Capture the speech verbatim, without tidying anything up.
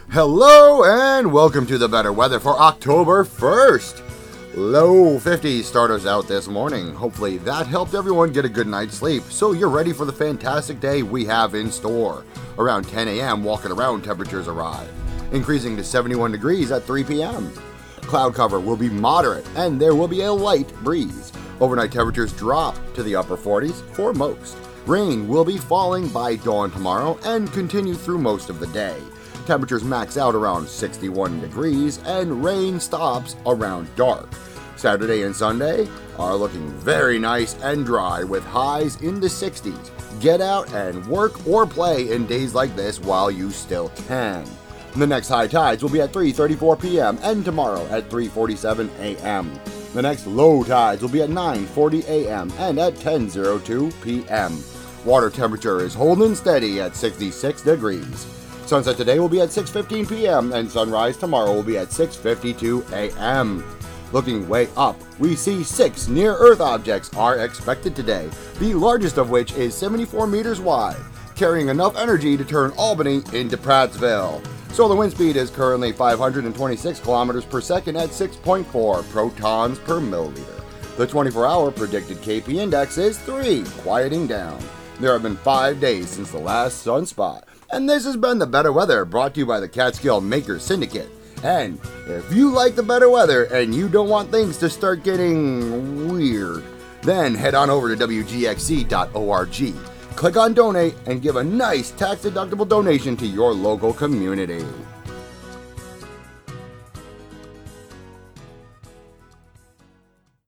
Hello and welcome to the better weather for October first. Low fifties start us out this morning. Hopefully that helped everyone get a good night's sleep, so you're ready for the fantastic day we have in store. Around ten a m walking around temperatures arrive, increasing to seventy-one degrees at three p m Cloud cover will be moderate and there will be a light breeze. Overnight temperatures drop to the upper forties for most. Rain will be falling by dawn tomorrow and continue through most of the day. Temperatures max out around sixty-one degrees and rain stops around dark. Saturday and Sunday are looking very nice and dry with highs in the sixties. Get out and work or play in days like this while you still can. The next high tides will be at three thirty-four p m and tomorrow at three forty-seven a m The next low tides will be at nine forty a m and at ten oh two p m Water temperature is holding steady at sixty-six degrees. Sunset today will be at six fifteen p m and sunrise tomorrow will be at six fifty-two a m Looking way up, we see six near-Earth objects are expected today, the largest of which is seventy-four meters wide, carrying enough energy to turn Albany into Prattsville. Solar wind speed is currently five hundred twenty-six kilometers per second at six point four protons per milliliter. The twenty-four hour predicted K P index is three, quieting down. There have been five days since the last sunspot. And this has been the Better Weather, brought to you by the Catskill Makers Syndicate. And if you like the better weather and you don't want things to start getting weird, then head on over to W G X C dot org. Click on donate and give a nice tax-deductible donation to your local community.